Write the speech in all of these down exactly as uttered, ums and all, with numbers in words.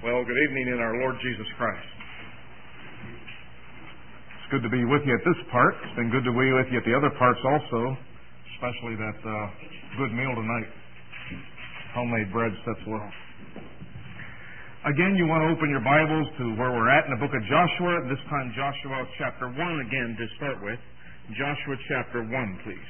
Well, good evening in our Lord Jesus Christ. It's good to be with you at this part. It's been good to be with you at the other parts also, especially that uh, good meal tonight. Homemade bread sets well. Again, you want to open your Bibles to where we're at in the book of Joshua. This time, Joshua chapter one again to start with. Joshua chapter one, please.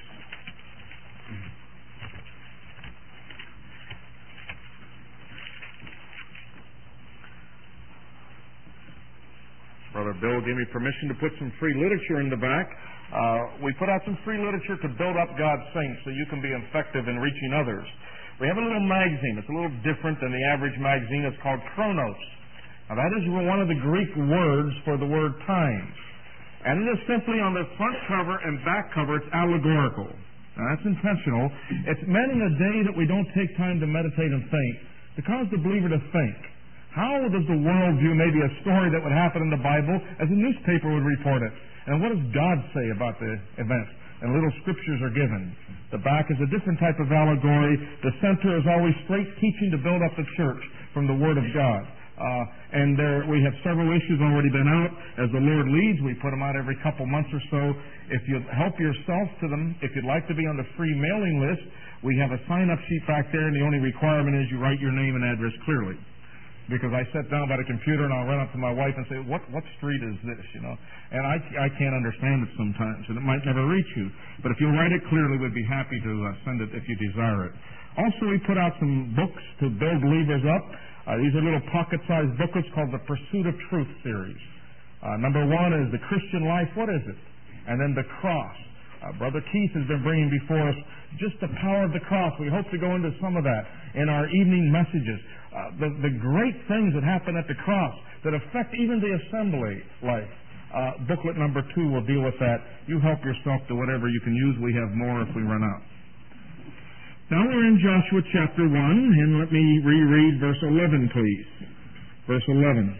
Brother Bill gave me permission to put some free literature in the back. Uh, we put out some free literature to build up God's saints so you can be effective in reaching others. We have a little magazine. It's a little different than the average magazine. It's called Chronos. Now, that is one of the Greek words for the word time. And it is simply on the front cover and back cover, it's allegorical. Now, that's intentional. It's meant in a day that we don't take time to meditate and think, to cause the believer to think. How does the world view maybe a story that would happen in the Bible as a newspaper would report it? And what does God say about the event? And little scriptures are given. The back is a different type of allegory. The center is always straight teaching to build up the church from the Word of God. Uh, and there we have several issues already been out. As the Lord leads, we put them out every couple months or so. If you help yourself to them, if you'd like to be on the free mailing list, we have a sign-up sheet back there, and the only requirement is you write your name and address clearly. Because I sit down by the computer and I'll run up to my wife and say, what what street is this, you know? And I, I can't understand it sometimes, and it might never reach you. But if you write it clearly, we'd be happy to uh, send it if you desire it. Also, we put out some books to build believers up. Uh, these are little pocket-sized booklets called the Pursuit of Truth series. Uh, number one is The Christian Life. What is it? And then The Cross. Uh, Brother Keith has been bringing before us just the power of the cross. We hope to go into some of that in our evening messages. Uh, the, the great things that happen at the cross that affect even the assembly life. Uh, booklet number two will deal with that. You help yourself to whatever you can use. We have more if we run out. Now we're in Joshua chapter one, and let me reread verse eleven, please. Verse eleven.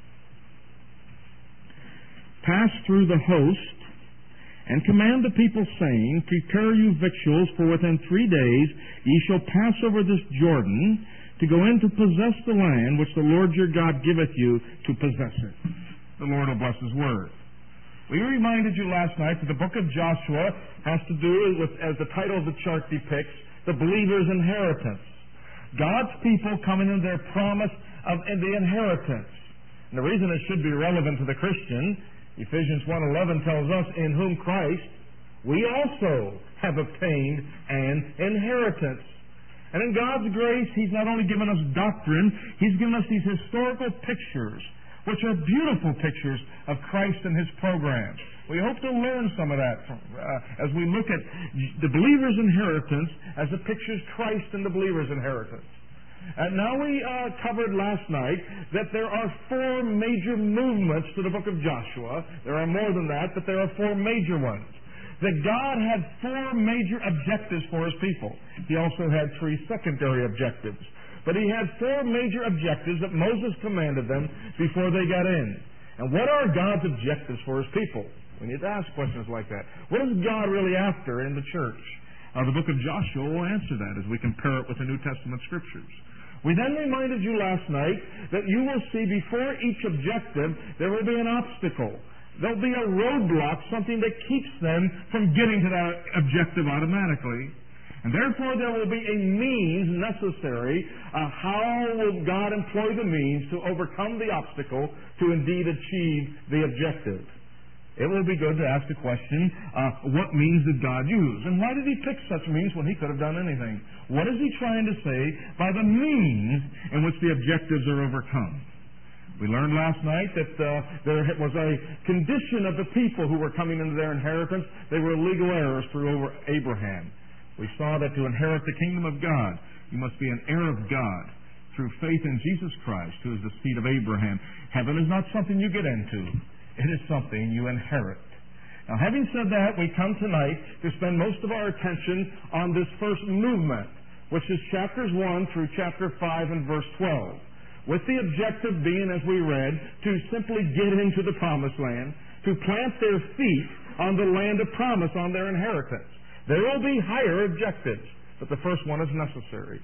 Pass through the host, and command the people, saying, Prepare you victuals, for within three days ye shall pass over this Jordan, to go in to possess the land which the Lord your God giveth you to possess it. The Lord will bless His word. We reminded you last night that the book of Joshua has to do with, as the title of the chart depicts, the believer's inheritance. God's people coming into their promise of the inheritance. And the reason it should be relevant to the Christian, Ephesians one eleven tells us, in whom Christ we also have obtained an inheritance. And in God's grace, He's not only given us doctrine, He's given us these historical pictures, which are beautiful pictures of Christ and His program. We hope to learn some of that from, uh, as we look at the believer's inheritance as it pictures Christ and the believer's inheritance. And now we uh, covered last night that there are four major movements to the book of Joshua. There are more than that, but there are four major ones. That God had four major objectives for His people. He also had three secondary objectives. But He had four major objectives that Moses commanded them before they got in. And what are God's objectives for His people? We need to ask questions like that. What is God really after in the church? Uh, the book of Joshua will answer that as we compare it with the New Testament Scriptures. We then reminded you last night that you will see before each objective there will be an obstacle. There'll be a roadblock, something that keeps them from getting to that objective automatically. And therefore there will be a means necessary. Uh, how will God employ the means to overcome the obstacle to indeed achieve the objective? It will be good to ask the question, uh, what means did God use? And why did He pick such means when He could have done anything? What is He trying to say by the means in which the objectives are overcome? We learned last night that uh, there was a condition of the people who were coming into their inheritance. They were legal heirs through Abraham. We saw that to inherit the kingdom of God, you must be an heir of God through faith in Jesus Christ, who is the seed of Abraham. Heaven is not something you get into. It is something you inherit. Now, having said that, we come tonight to spend most of our attention on this first movement, which is chapters one through chapter five and verse twelve. With the objective being, as we read, to simply get into the promised land, to plant their feet on the land of promise, on their inheritance. There will be higher objectives, but the first one is necessary.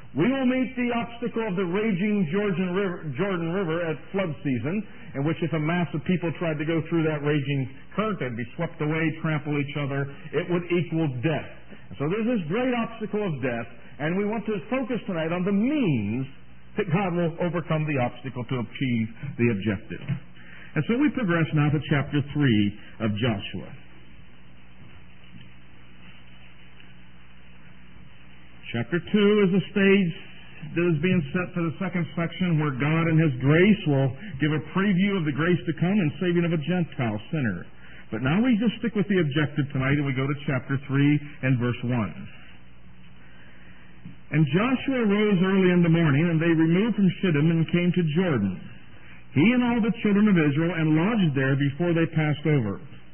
We will meet the obstacle of the raging Jordan River, Jordan River at flood season, in which if a mass of people tried to go through that raging current, they'd be swept away, trample each other. It would equal death. So there's this great obstacle of death, and we want to focus tonight on the means that God will overcome the obstacle to achieve the objective. And so we progress now to chapter three of Joshua. Chapter two is the stage that is being set for the second section, where God in His grace will give a preview of the grace to come and saving of a Gentile sinner. But now we just stick with the objective tonight, and we go to chapter three and verse one. And Joshua rose early in the morning, and they removed from Shittim and came to Jordan, he and all the children of Israel, and lodged there before they passed over.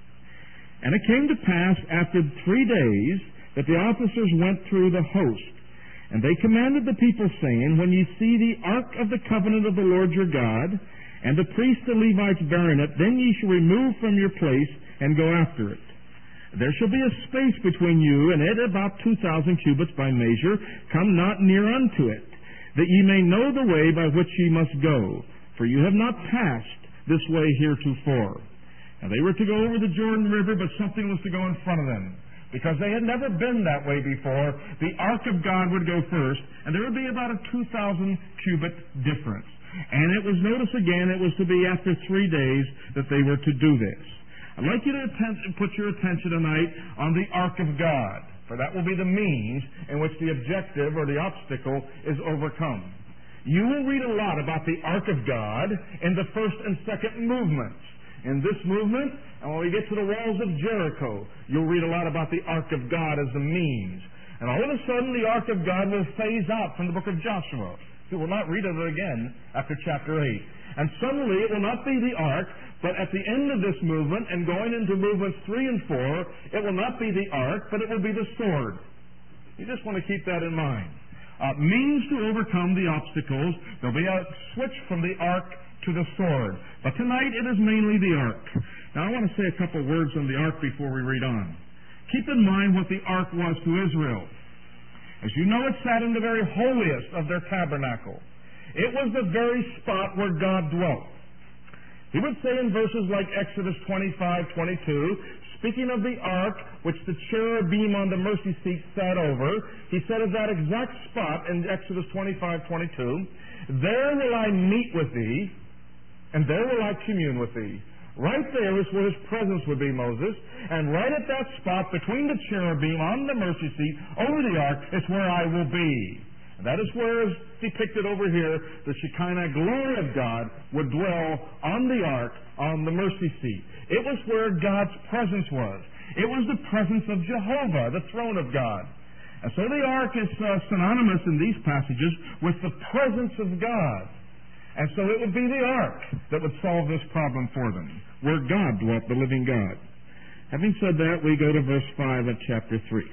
And it came to pass after three days that the officers went through the host. And they commanded the people, saying, When ye see the ark of the covenant of the Lord your God, and the priests and Levites bearing it, then ye shall remove from your place and go after it. There shall be a space between you and it, about two thousand cubits by measure. Come not near unto it, that ye may know the way by which ye must go, for you have not passed this way heretofore. Now they were to go over the Jordan River, but something was to go in front of them, because they had never been that way before. The ark of God would go first, and there would be about a two thousand cubit difference. And it was, notice again, it was to be after three days that they were to do this. I'd like you to atten- put your attention tonight on the ark of God, for that will be the means in which the objective or the obstacle is overcome. You will read a lot about the ark of God in the first and second movements. In this movement, and when we get to the walls of Jericho, you'll read a lot about the ark of God as the means. And all of a sudden, the ark of God will phase out from the book of Joshua. You will not read of it again after chapter eight. And suddenly, it will not be the ark, but at the end of this movement, and going into movements three and four, it will not be the ark, but it will be the sword. You just want to keep that in mind. Uh, means to overcome the obstacles. There'll be a switch from the ark to the sword. But tonight it is mainly the ark. Now I want to say a couple words on the ark before we read on. Keep in mind what the ark was to Israel. As you know, it sat in the very holiest of their tabernacle. It was the very spot where God dwelt. He would say in verses like Exodus twenty-five, twenty-two, speaking of the ark, which the cherubim on the mercy seat sat over, he said of that exact spot in Exodus twenty-five, twenty-two, there will I meet with thee, and there will I commune with thee. Right there is where His presence would be, Moses. And right at that spot between the cherubim on the mercy seat over the ark is where I will be. And that is where is depicted over here the Shekinah glory of God would dwell on the ark, on the mercy seat. It was where God's presence was. It was the presence of Jehovah, the throne of God. And so the ark is uh, synonymous in these passages with the presence of God. And so it would be the ark that would solve this problem for them, where God dwelt, the living God. Having said that, we go to verse five of chapter three.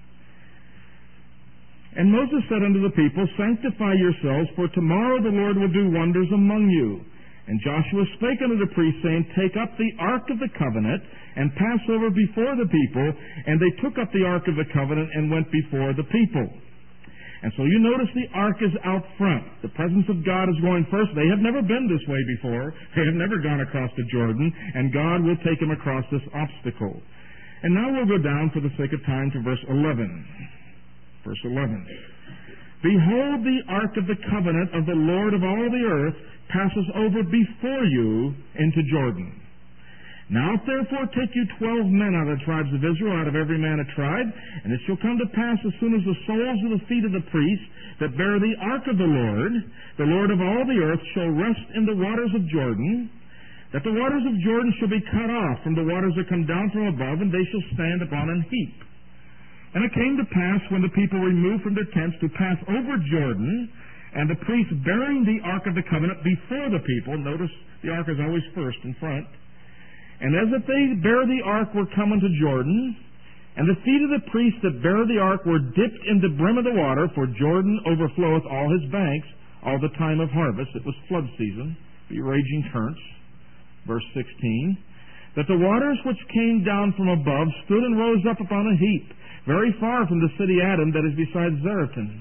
And Moses said unto the people, Sanctify yourselves, for tomorrow the Lord will do wonders among you. And Joshua spake unto the priests, saying, Take up the ark of the covenant, and pass over before the people. And they took up the ark of the covenant, and went before the people. And so you notice the ark is out front. The presence of God is going first. They have never been this way before. They have never gone across the Jordan, and God will take them across this obstacle. And now we'll go down for the sake of time to verse eleven. Verse eleven. Behold, the ark of the covenant of the Lord of all the earth passes over before you into Jordan. Now therefore take you twelve men out of the tribes of Israel, out of every man a tribe, and it shall come to pass as soon as the soles of the feet of the priests that bear the ark of the Lord, the Lord of all the earth, shall rest in the waters of Jordan, that the waters of Jordan shall be cut off from the waters that come down from above, and they shall stand upon an heap. And it came to pass, when the people removed from their tents to pass over Jordan, and the priests bearing the ark of the covenant before the people, notice the ark is always first in front, and as if they bear the ark were come unto Jordan, and the feet of the priests that bear the ark were dipped in the brim of the water, for Jordan overfloweth all his banks all the time of harvest. It was flood season, be raging currents. Verse sixteen, that the waters which came down from above stood and rose up upon a heap, very far from the city Adam that is beside Zaretan.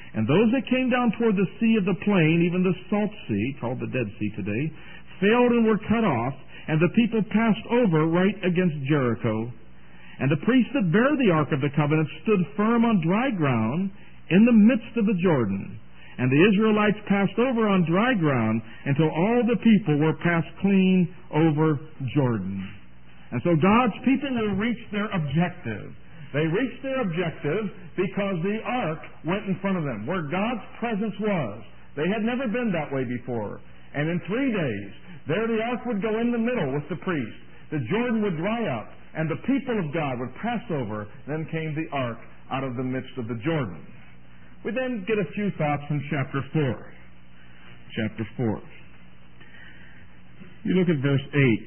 And those that came down toward the sea of the plain, even the salt sea, called the Dead Sea today, failed and were cut off, and the people passed over right against Jericho. And the priests that bare the ark of the covenant stood firm on dry ground in the midst of the Jordan. And the Israelites passed over on dry ground until all the people were passed clean over Jordan. And so God's people will reach their objective. They reached their objective because the ark went in front of them, where God's presence was. They had never been that way before. And in three days, there the ark would go in the middle with the priest. The Jordan would dry up, and the people of God would pass over. Then came the ark out of the midst of the Jordan. We then get a few thoughts from chapter four. Chapter four. You look at verse eight.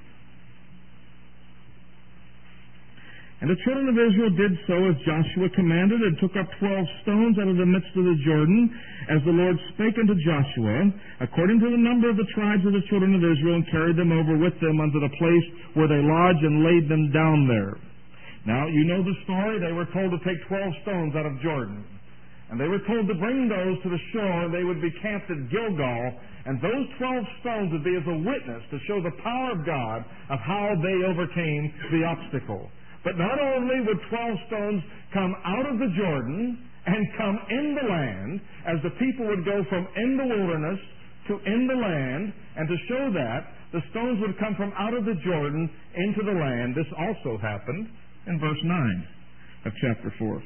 And the children of Israel did so as Joshua commanded, and took up twelve stones out of the midst of the Jordan, as the Lord spake unto Joshua, according to the number of the tribes of the children of Israel, and carried them over with them unto the place where they lodged, and laid them down there. Now, you know the story. They were told to take twelve stones out of Jordan. And they were told to bring those to the shore, and they would be camped at Gilgal, and those twelve stones would be as a witness to show the power of God of how they overcame the obstacle. But not only would twelve stones come out of the Jordan and come in the land, as the people would go from in the wilderness to in the land, and to show that, the stones would come from out of the Jordan into the land. This also happened in verse nine of chapter four.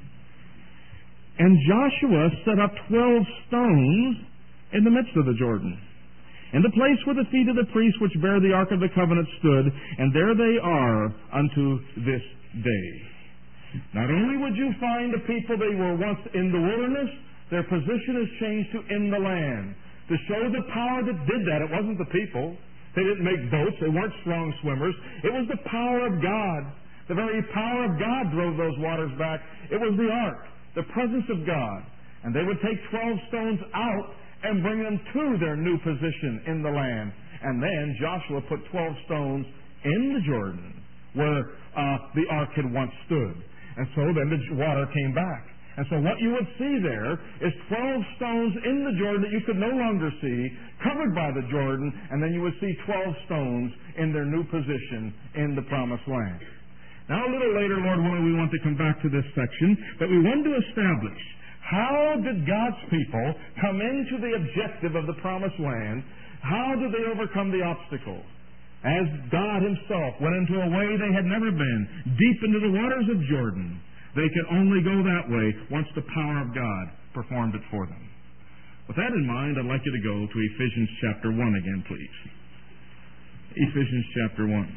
And Joshua set up twelve stones in the midst of the Jordan, in the place where the feet of the priests which bear the ark of the covenant stood, and there they are unto this day. Not only would you find the people they were once in the wilderness, their position has changed to in the land. To show the power that did that, it wasn't the people. They didn't make boats. They weren't strong swimmers. It was the power of God. The very power of God drove those waters back. It was the ark, the presence of God. And they would take twelve stones out and bring them to their new position in the land. And then Joshua put twelve stones in the Jordan, where uh, the ark had once stood. And so then the water came back. And so what you would see there is twelve stones in the Jordan that you could no longer see, covered by the Jordan, and then you would see twelve stones in their new position in the promised land. Now a little later, Lord willing, we want to come back to this section, but we want to establish, how did God's people come into the objective of the promised land? How did they overcome the obstacle? As God Himself went into a way they had never been, deep into the waters of Jordan. They could only go that way once the power of God performed it for them. With that in mind, I'd like you to go to Ephesians chapter one again, please. Ephesians chapter one.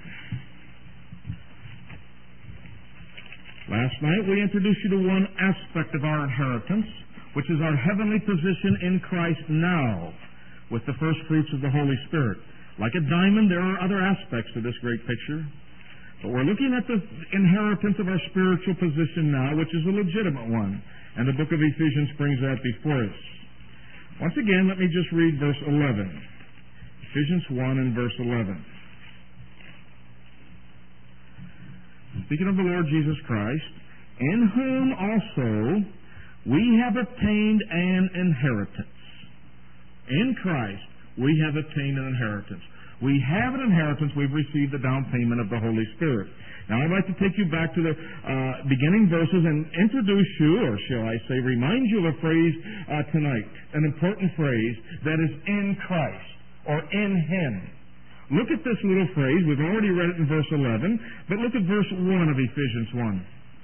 Last night we introduced you to one aspect of our inheritance, which is our heavenly position in Christ now, with the first fruits of the Holy Spirit. Like a diamond, there are other aspects to this great picture. But we're looking at the inheritance of our spiritual position now, which is a legitimate one. And the book of Ephesians brings that before us. Once again, let me just read verse eleven. Ephesians one and verse eleven. Speaking of the Lord Jesus Christ, in whom also we have obtained an inheritance. In Christ, we have obtained an inheritance. We have an inheritance. We've received the down payment of the Holy Spirit. Now, I'd like to take you back to the uh, beginning verses and introduce you, or shall I say, remind you of a phrase uh, tonight, an important phrase, that is in Christ, or in Him. Look at this little phrase. We've already read it in verse eleven, but look at verse one of Ephesians one.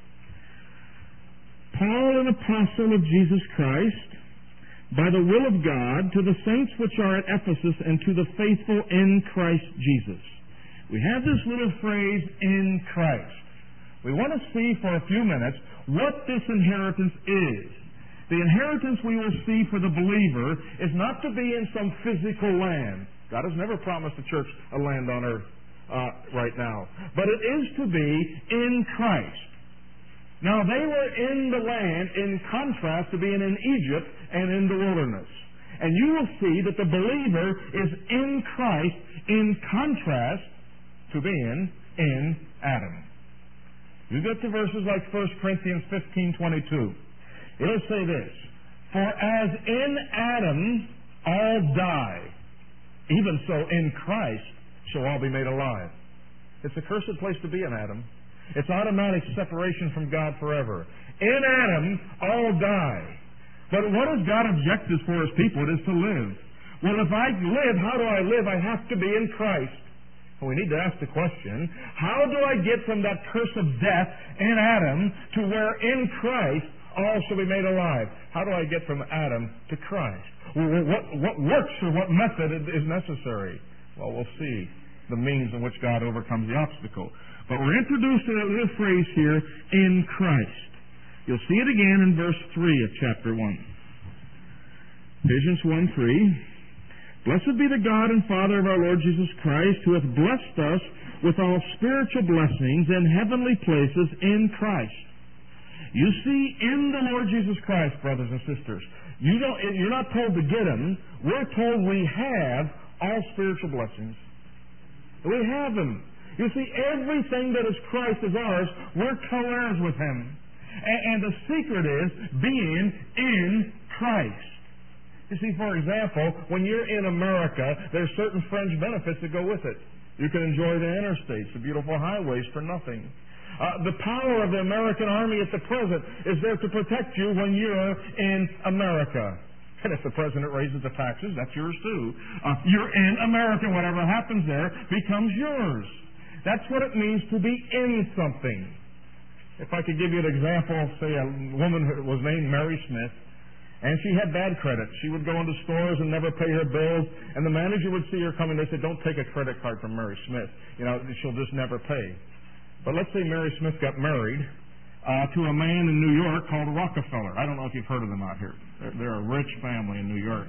Paul, an apostle of Jesus Christ, by the will of God, to the saints which are at Ephesus, and to the faithful in Christ Jesus. We have this little phrase, in Christ. We want to see for a few minutes what this inheritance is. The inheritance we will see for the believer is not to be in some physical land. God has never promised the church a land on earth uh, right now. But it is to be in Christ. Now, they were in the land in contrast to being in Egypt and in the wilderness. And you will see that the believer is in Christ in contrast to being in Adam. You get to verses like First Corinthians fifteen twenty-two. It'll say this, For as in Adam all die, even so in Christ shall all be made alive. It's a cursed place to be in Adam. It's automatic separation from God forever. In Adam all die. But what is God objectives for His people? It is to live. Well, if I live, how do I live? I have to be in Christ. And we need to ask the question, how do I get from that curse of death in Adam to where in Christ all shall be made alive? How do I get from Adam to Christ? Well, what, what works or what method is necessary? Well, we'll see the means in which God overcomes the obstacle. But we're introduced to this phrase here, in Christ. You'll see it again in verse three of chapter one. Ephesians one three. Blessed be the God and Father of our Lord Jesus Christ, who hath blessed us with all spiritual blessings in heavenly places in Christ. You see, in the Lord Jesus Christ, brothers and sisters, you don't, you're not told to get them. We're told we have all spiritual blessings. We have them. You see, everything that is Christ is ours. We're co-heirs with Him. And, and the secret is being in Christ. You see, for example, when you're in America, there are certain fringe benefits that go with it. You can enjoy the interstates, the beautiful highways for nothing. Uh, the power of the American Army at the present is there to protect you when you're in America. And if the president raises the taxes, that's yours too. Uh, you're in America. Whatever happens there becomes yours. That's what it means to be in something. If I could give you an example, say a woman who was named Mary Smith, and she had bad credit. She would go into stores and never pay her bills, and the manager would see her coming. They said, don't take a credit card from Mary Smith. You know, she'll just never pay. But let's say Mary Smith got married uh, to a man in New York called Rockefeller. I don't know if you've heard of them out here. They're, they're a rich family in New York.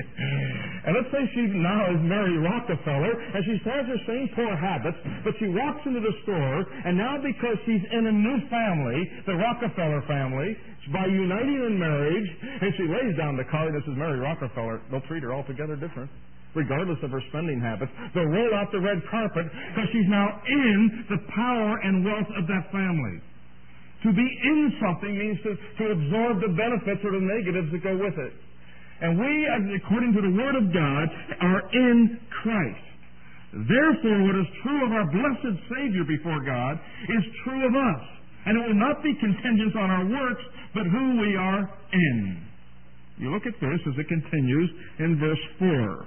And let's say she now is Mary Rockefeller, and she has her same poor habits, but she walks into the store, and now because she's in a new family, the Rockefeller family, by uniting in marriage, and she lays down the card, this is Mary Rockefeller, they'll treat her altogether different, regardless of her spending habits. They'll roll out the red carpet because she's now in the power and wealth of that family. To be in something means to, to absorb the benefits or the negatives that go with it. And we, according to the Word of God, are in Christ. Therefore, what is true of our blessed Savior before God is true of us. And it will not be contingent on our works, but who we are in. You look at this as it continues in verse four.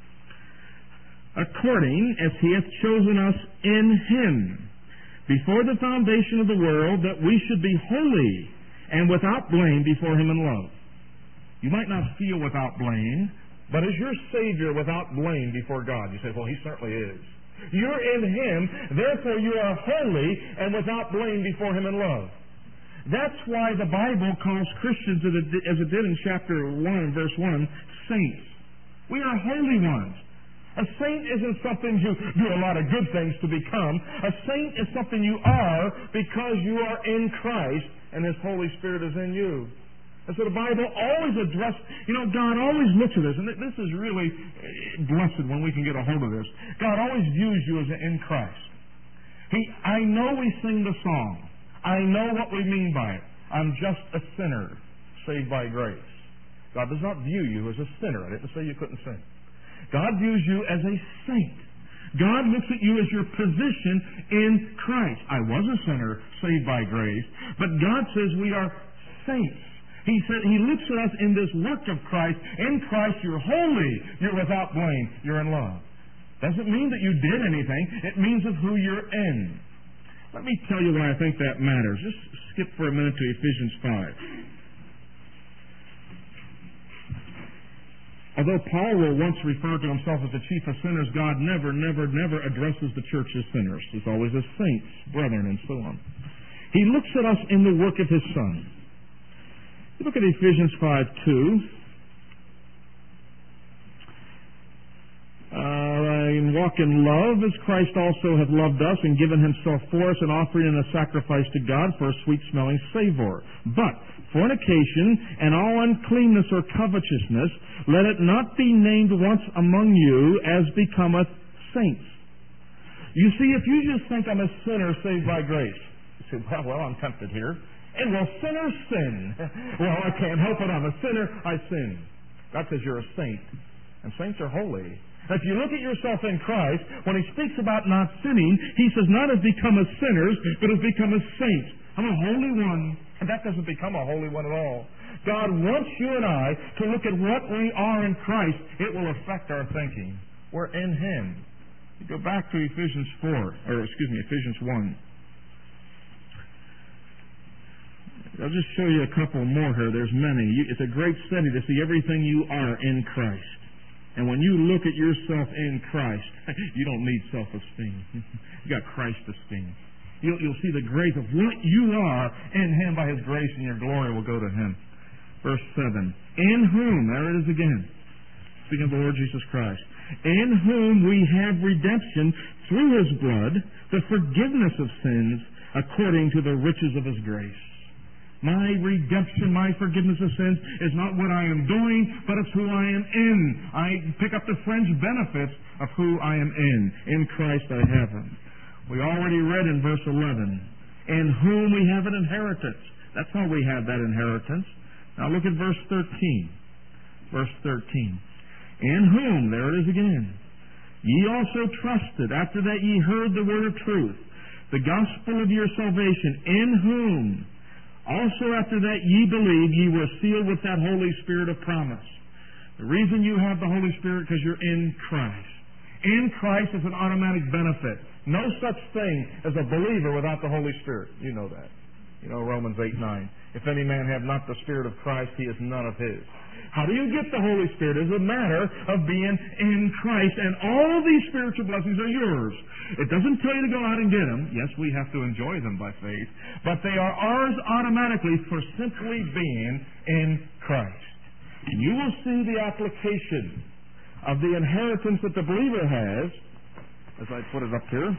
According as He hath chosen us in Him, before the foundation of the world, that we should be holy and without blame before Him in love. You might not feel without blame, but is your Savior without blame before God? You say, well, He certainly is. You're in Him, therefore you are holy and without blame before Him in love. That's why the Bible calls Christians, as it did in chapter one, verse one, saints. We are holy ones. A saint isn't something you do a lot of good things to become. A saint is something you are because you are in Christ and His Holy Spirit is in you. And so the Bible always addresses, you know, God always looks at this, and this is really blessed when we can get a hold of this. God always views you as in Christ. He, I know we sing the song. I know what we mean by it. I'm just a sinner saved by grace. God does not view you as a sinner. I didn't say you couldn't sin. God views you as a saint. God looks at you as your position in Christ. I was a sinner saved by grace, but God says we are saints. He said He looks at us in this work of Christ. In Christ, you're holy. You're without blame. You're in love. Doesn't mean that you did anything. It means of who you're in. Let me tell you why I think that matters. Just skip for a minute to Ephesians five. Although Paul will once refer to himself as the chief of sinners, God never, never, never addresses the church as sinners. It's always as saints, brethren, and so on. He looks at us in the work of His Son. You look at Ephesians five two. Uh, and walk in love as Christ also hath loved us and given Himself for us, an offering and a sacrifice to God for a sweet-smelling savour. But fornication and all uncleanness or covetousness, let it not be named once among you as becometh saints. You see, if you just think I'm a sinner saved by grace, you say, well, well, I'm tempted here. And will sinners sin? Well, I can't help it. I'm a sinner. I sin. God says you're a saint. And saints are holy. If you look at yourself in Christ, when He speaks about not sinning, He says not as become as sinners, but as become as saints. I'm a holy one. And that doesn't become a holy one at all. God wants you and I to look at what we are in Christ. It will affect our thinking. We're in Him. You go back to Ephesians four, or excuse me, Ephesians one. I'll just show you a couple more here. There's many. It's a great study to see everything you are in Christ. And when you look at yourself in Christ, you don't need self-esteem. You got Christ-esteem. You'll, you'll see the grace of what you are in Him. By His grace, and your glory will go to Him. Verse seven. In whom, there it is again, speaking of the Lord Jesus Christ, in whom we have redemption through His blood, the forgiveness of sins, according to the riches of His grace. My redemption, my forgiveness of sins is not what I am doing, but it's who I am in. I pick up the fringe benefits of who I am in. In Christ I have them. We already read in verse eleven, in whom we have an inheritance. That's how we have that inheritance. Now look at verse thirteen. Verse thirteen. In whom, there it is again, ye also trusted, after that ye heard the word of truth, the gospel of your salvation, in whom also after that ye believe, ye were sealed with that Holy Spirit of promise. The reason you have the Holy Spirit, because you're in Christ. In Christ is an automatic benefit. No such thing as a believer without the Holy Spirit. You know that. You know Romans eight nine. If any man have not the Spirit of Christ, he is none of his. How do you get the Holy Spirit? It's a matter of being in Christ. And all of these spiritual blessings are yours. It doesn't tell you to go out and get them. Yes, we have to enjoy them by faith. But they are ours automatically for simply being in Christ. And you will see the application of the inheritance that the believer has, as I put it up here,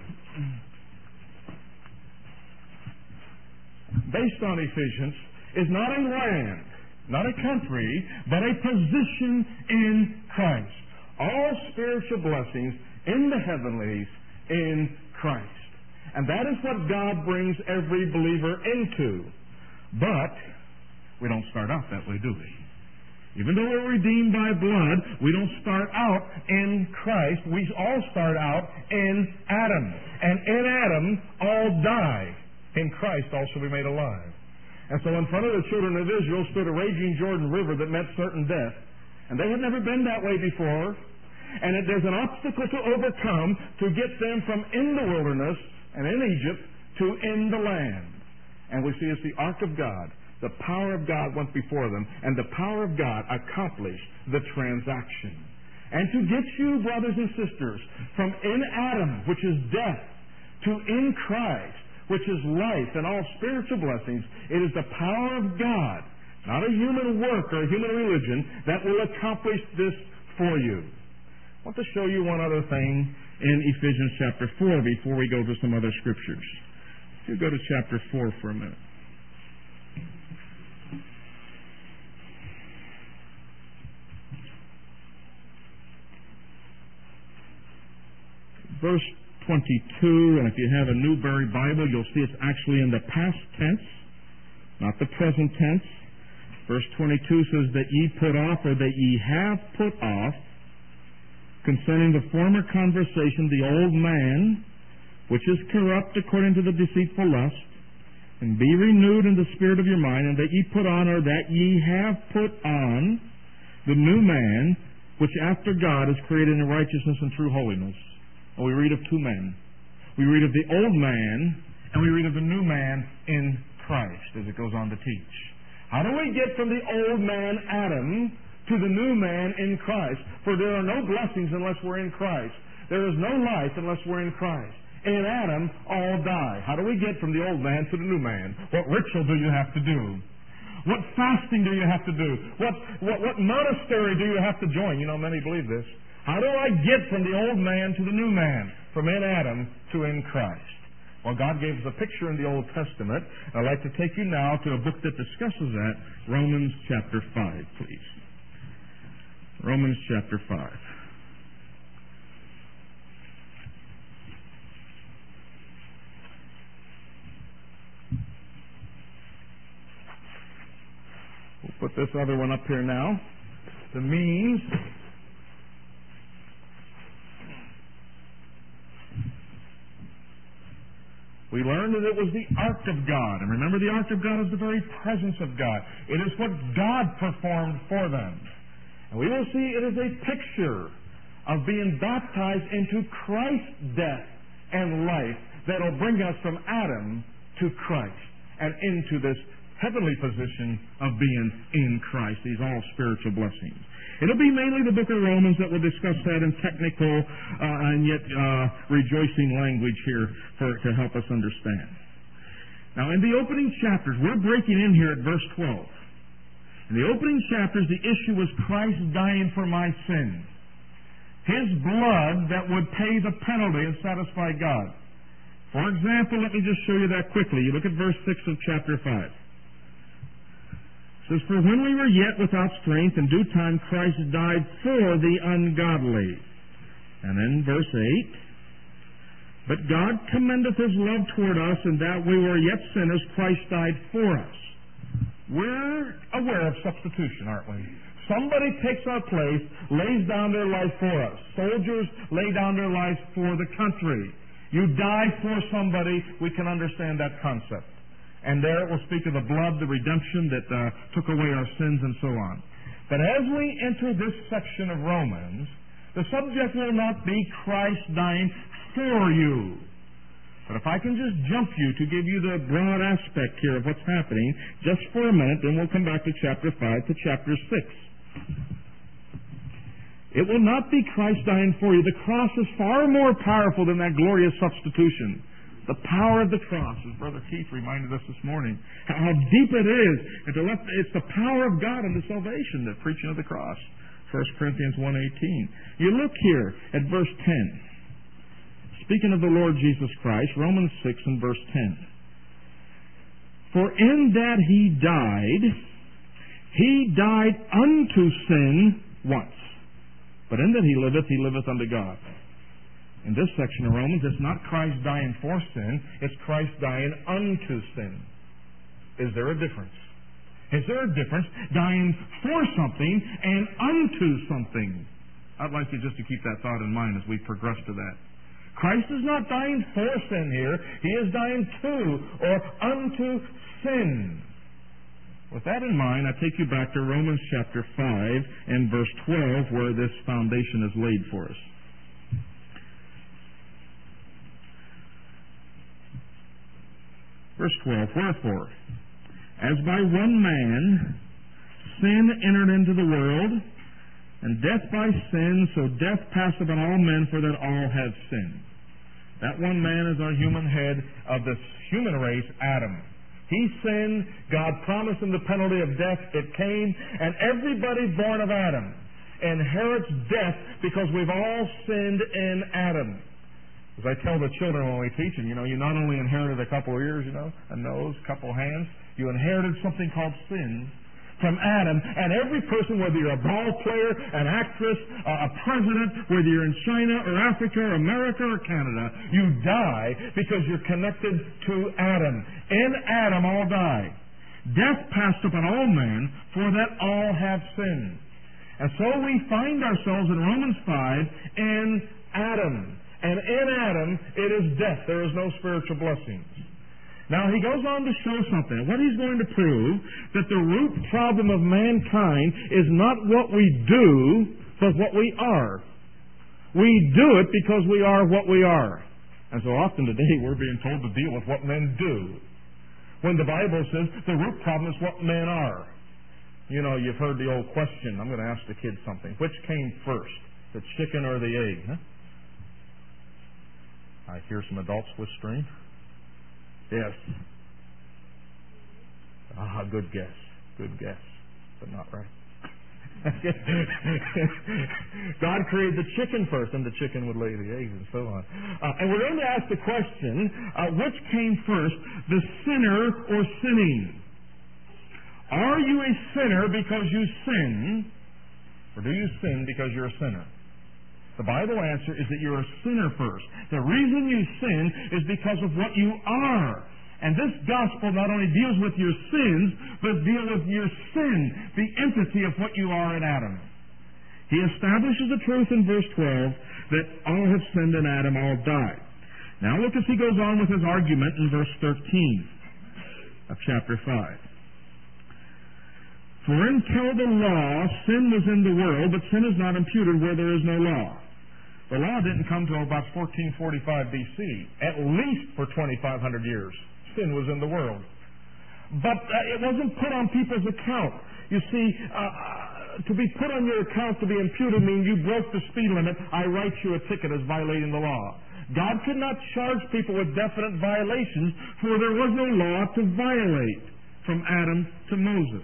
based on Ephesians, is not a land, not a country, but a position in Christ. All spiritual blessings in the heavenlies in Christ. And that is what God brings every believer into. But we don't start out that way, do we? Even though we're redeemed by blood, we don't start out in Christ. We all start out in Adam. And in Adam, all die. In Christ all shall be made alive. And so in front of the children of Israel stood a raging Jordan River that met certain death. And they had never been that way before. And it, there's an obstacle to overcome to get them from in the wilderness and in Egypt to in the land. And we see it's the ark of God. The power of God went before them, and the power of God accomplished the transaction. And to get you, brothers and sisters, from in Adam, which is death, to in Christ, which is life and all spiritual blessings, it is the power of God, not a human work or a human religion, that will accomplish this for you. I want to show you one other thing in Ephesians chapter four before we go to some other scriptures. If you go to chapter four for a minute. Verse twenty-two, and if you have a Newberry Bible, you'll see it's actually in the past tense, not the present tense. Verse twenty-two says that ye put off, or that ye have put off, concerning the former conversation, the old man, which is corrupt according to the deceitful lust, and be renewed in the spirit of your mind, and that ye put on, or that ye have put on, the new man, which after God is created in righteousness and true holiness. And we read of two men. We read of the old man, and we read of the new man in Christ, as it goes on to teach. How do we get from the old man, Adam, to the new man in Christ? For there are no blessings unless we're in Christ. There is no life unless we're in Christ. In Adam, all die. How do we get from the old man to the new man? What ritual do you have to do? What fasting do you have to do? What, what, what monastery do you have to join? You know, many believe this. How do I get from the old man to the new man? From in Adam to in Christ. Well, God gave us a picture in the Old Testament. I'd like to take you now to a book that discusses that. Romans chapter five, please. Romans chapter five. this other one up here now. The means. We learned that it was the ark of God. And remember, the ark of God is the very presence of God. It is what God performed for them. And we will see it is a picture of being baptized into Christ's death and life that will bring us from Adam to Christ and into this heavenly position of being in Christ, these all spiritual blessings. It'll be mainly the book of Romans that will discuss that in technical uh, and yet uh, rejoicing language here for, to help us understand. Now, in the opening chapters, we're breaking in here at verse twelve. In the opening chapters, the issue was Christ dying for my sin. His blood that would pay the penalty and satisfy God. For example, let me just show you that quickly. You look at verse six of chapter five. It says, "For when we were yet without strength, in due time Christ died for the ungodly." And then verse eight, "But God commendeth His love toward us, in that we were yet sinners, Christ died for us." We're aware of substitution, aren't we? Somebody takes our place, lays down their life for us. Soldiers lay down their lives for the country. You die for somebody, we can understand that concept. And there it will speak of the blood, the redemption that uh, took away our sins and so on. But as we enter this section of Romans, the subject will not be Christ dying for you. But if I can just jump you to give you the broad aspect here of what's happening, just for a minute, then we'll come back to chapter five, to chapter six. It will not be Christ dying for you. The cross is far more powerful than that glorious substitution. The power of the cross, as Brother Keith reminded us this morning, how deep it is. And to let, it's the power of God unto salvation, the preaching of the cross. First Corinthians one eighteen. You look here at verse ten. Speaking of the Lord Jesus Christ, Romans six and verse ten. "For in that He died, He died unto sin once. But in that He liveth, He liveth unto God." In this section of Romans, it's not Christ dying for sin, it's Christ dying unto sin. Is there a difference? Is there a difference dying for something and unto something? I'd like you just to keep that thought in mind as we progress to that. Christ is not dying for sin here. He is dying to or unto sin. With that in mind, I take you back to Romans chapter five and verse twelve, where this foundation is laid for us. Verse twelve, "Wherefore, as by one man sin entered into the world, and death by sin, so death passed upon all men, for that all have sinned." That one man is our human head of this human race, Adam. He sinned. God promised him the penalty of death. It came. And everybody born of Adam inherits death because we've all sinned in Adam. As I tell the children when we teach them, you know, you not only inherited a couple of ears, you know, a nose, a couple of hands, you inherited something called sin from Adam. And every person, whether you're a ball player, an actress, a president, whether you're in China or Africa or America or Canada, you die because you're connected to Adam. In Adam all die. Death passed upon all men, for that all have sinned. And so we find ourselves in Romans five in Adam. And in Adam, it is death. There is no spiritual blessings. Now, he goes on to show something. What he's going to prove, that the root problem of mankind is not what we do, but what we are. We do it because we are what we are. And so often today, we're being told to deal with what men do, when the Bible says the root problem is what men are. You know, you've heard the old question. I'm going to ask the kids something. Which came first, the chicken or the egg? Huh? I hear some adults whispering. Yes. Ah, good guess. Good guess. But not right. God created the chicken first, and the chicken would lay the eggs and so on. Uh, and we're going to ask the question, uh, which came first, the sinner or sinning? Are you a sinner because you sin, or do you sin because you're a sinner? The Bible answer is that you're a sinner first. The reason you sin is because of what you are. And this gospel not only deals with your sins, but deals with your sin, the entity of what you are in Adam. He establishes the truth in verse twelve that all have sinned in Adam, all died. Now look as he goes on with his argument in verse thirteen of chapter five. For until the law, sin was in the world, but sin is not imputed where there is no law. The law didn't come till about fourteen forty-five B C. At least for twenty-five hundred years, sin was in the world. But uh, it wasn't put on people's account. You see, uh, to be put on your account to be imputed means you broke the speed limit, I write you a ticket as violating the law. God could not charge people with definite violations, for there was no law to violate from Adam to Moses.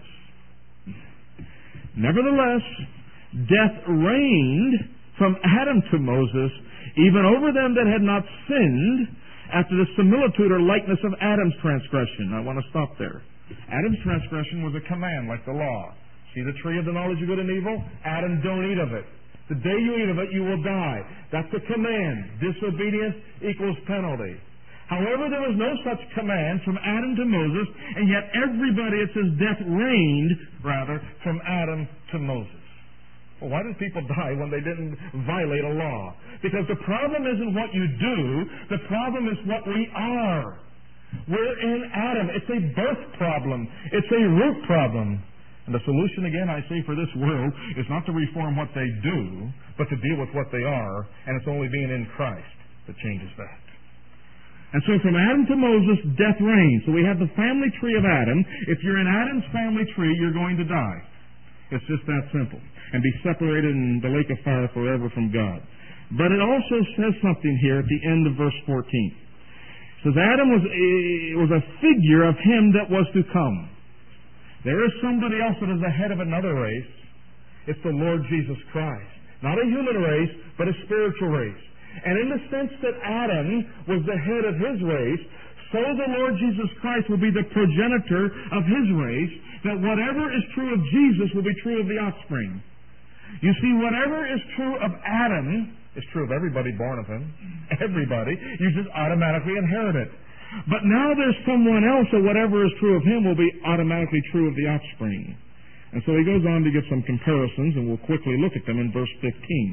Nevertheless, death reigned from Adam to Moses, even over them that had not sinned, after the similitude or likeness of Adam's transgression. I want to stop there. Adam's transgression was a command, like the law. See the tree of the knowledge of good and evil? Adam, don't eat of it. The day you eat of it, you will die. That's a command. Disobedience equals penalty. However, there was no such command from Adam to Moses, and yet everybody, it says, death reigned, rather, from Adam to Moses. Well, why did people die when they didn't violate a law? Because the problem isn't what you do, the problem is what we are. We're in Adam. It's a birth problem. It's a root problem. And the solution, again, I say, for this world is not to reform what they do, but to deal with what they are, and it's only being in Christ that changes that. And so from Adam to Moses, death reigns. So we have the family tree of Adam. If you're in Adam's family tree, you're going to die. It's just that simple. And be separated in the lake of fire forever from God. But it also says something here at the end of verse fourteen. It says Adam was a, was a figure of him that was to come. There is somebody else that is the head of another race. It's the Lord Jesus Christ. Not a human race, but a spiritual race. And in the sense that Adam was the head of his race, so the Lord Jesus Christ will be the progenitor of his race, that whatever is true of Jesus will be true of the offspring. You see, whatever is true of Adam is true of everybody born of him. Everybody. You just automatically inherit it. But now there's someone else that whatever is true of him will be automatically true of the offspring. And so he goes on to give some comparisons, and we'll quickly look at them in verse fifteen.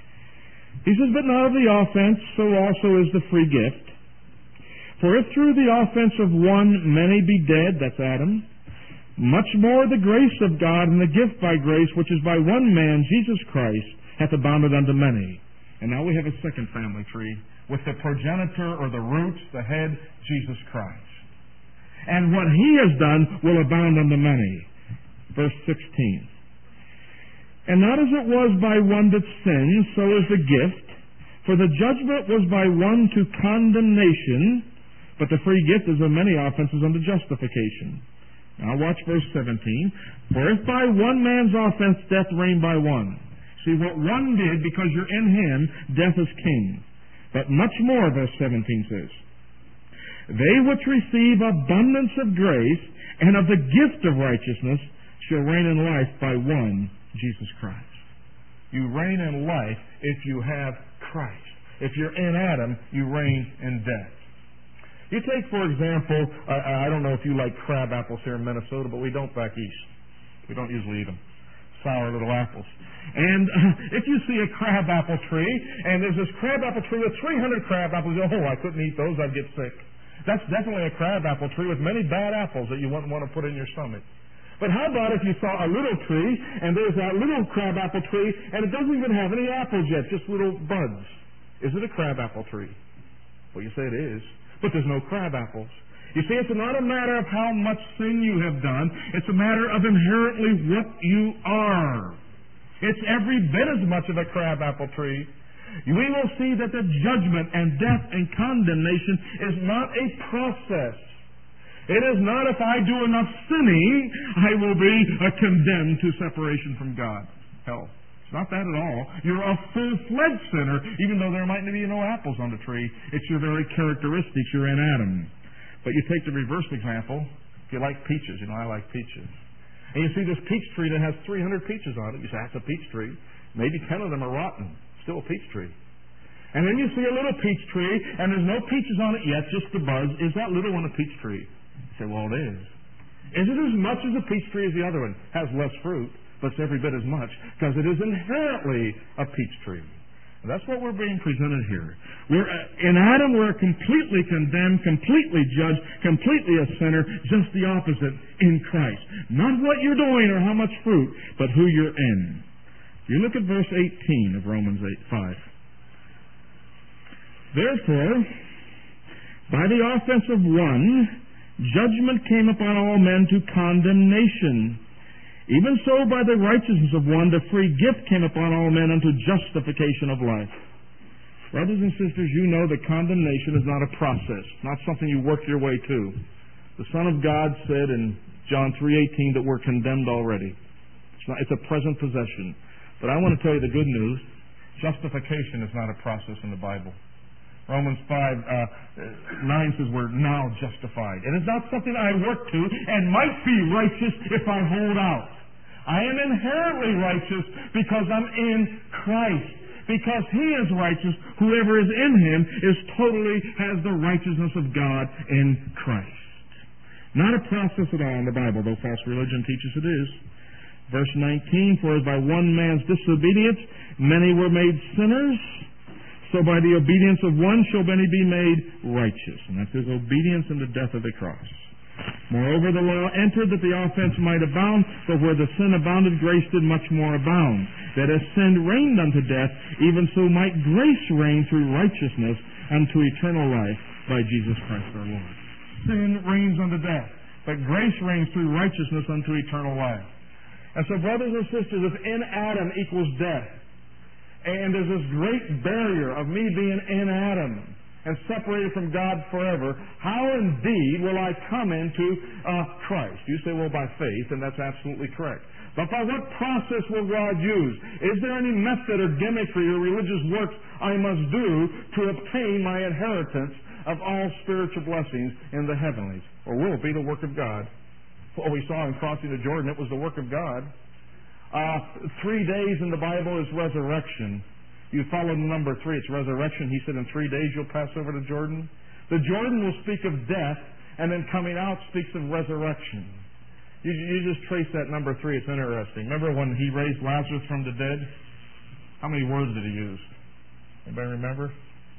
He says, but not of the offense, so also is the free gift. For if through the offense of one many be dead, that's Adam, much more the grace of God and the gift by grace, which is by one man, Jesus Christ, hath abounded unto many. And now we have a second family tree, with the progenitor or the roots, the head, Jesus Christ. And what he has done will abound unto many. Verse sixteen. And not as it was by one that sinned, so is the gift. For the judgment was by one to condemnation, but the free gift is of many offenses unto justification. Now watch verse seventeen. For if by one man's offense death reigned by one. See, what one did, because you're in him, death is king. But much more, verse seventeen says, they which receive abundance of grace and of the gift of righteousness shall reign in life by one, Jesus Christ. You reign in life if you have Christ. If you're in Adam, you reign in death. You take, for example, uh, I don't know if you like crab apples here in Minnesota, but we don't back east. We don't usually eat them. Sour little apples. And uh, if you see a crab apple tree, and there's this crab apple tree with three hundred crab apples, oh, I couldn't eat those, I'd get sick. That's definitely a crab apple tree with many bad apples that you wouldn't want to put in your stomach. But how about if you saw a little tree, and there's that little crab apple tree, and it doesn't even have any apples yet, just little buds. Is it a crab apple tree? Well, you say it is, but there's no crab apples. You see, it's not a matter of how much sin you have done. It's a matter of inherently what you are. It's every bit as much of a crab apple tree. We will see that the judgment and death and condemnation is not a process. It is not if I do enough sinning, I will be uh, condemned to separation from God. Hell, it's not that at all. You're a full-fledged sinner, even though there might be no apples on the tree. It's your very characteristics. You're in Adam. But you take the reverse example. If you like peaches, you know I like peaches. And you see this peach tree that has three hundred peaches on it. You say, that's a peach tree. Maybe ten of them are rotten. Still a peach tree. And then you see a little peach tree, and there's no peaches on it yet, just the buds. Is that little one a peach tree? You say, well, it is. Is it as much as a peach tree as the other one? Has less fruit, but it's every bit as much, because it is inherently a peach tree. And that's what we're being presented here. We're in Adam, we're completely condemned, completely judged, completely a sinner, just the opposite in Christ. Not what you're doing or how much fruit, but who you're in. You look at verse eighteen of Romans eight five. Therefore, by the offense of one, judgment came upon all men to condemnation. Even so, by the righteousness of one, the free gift came upon all men unto justification of life. Brothers and sisters, you know that condemnation is not a process, not something you work your way to. The Son of God said in John three eighteen that we're condemned already. It's, not, it's a present possession. But I want to tell you the good news. Justification is not a process in the Bible. Romans five nine says we're now justified. It is not something I work to and might be righteous if I hold out. I am inherently righteous because I'm in Christ. Because He is righteous, whoever is in Him is totally has the righteousness of God in Christ. Not a process at all in the Bible, though false religion teaches it is. Verse nineteen, for as by one man's disobedience many were made sinners, so by the obedience of one shall many be made righteous. And that's His obedience in the death of the cross. Moreover, the law entered that the offense might abound, but where the sin abounded, grace did much more abound. That as sin reigned unto death, even so might grace reign through righteousness unto eternal life by Jesus Christ our Lord. Sin reigns unto death, but grace reigns through righteousness unto eternal life. And so, brothers and sisters, if in Adam equals death, and there's this great barrier of me being in Adam and separated from God forever, how indeed will I come into uh, Christ? You say, well, by faith, and that's absolutely correct. But by what process will God use? Is there any method or gimmickry or religious works I must do to obtain my inheritance of all spiritual blessings in the heavenlies? Or will it be the work of God? What we saw in crossing the Jordan, it was the work of God. Uh, three days in the Bible is resurrection. You follow the number three, it's resurrection. He said in three days you'll pass over to Jordan. The Jordan will speak of death, and then coming out speaks of resurrection. You, you just trace that number three, it's interesting. Remember when He raised Lazarus from the dead? How many words did He use? Anybody remember?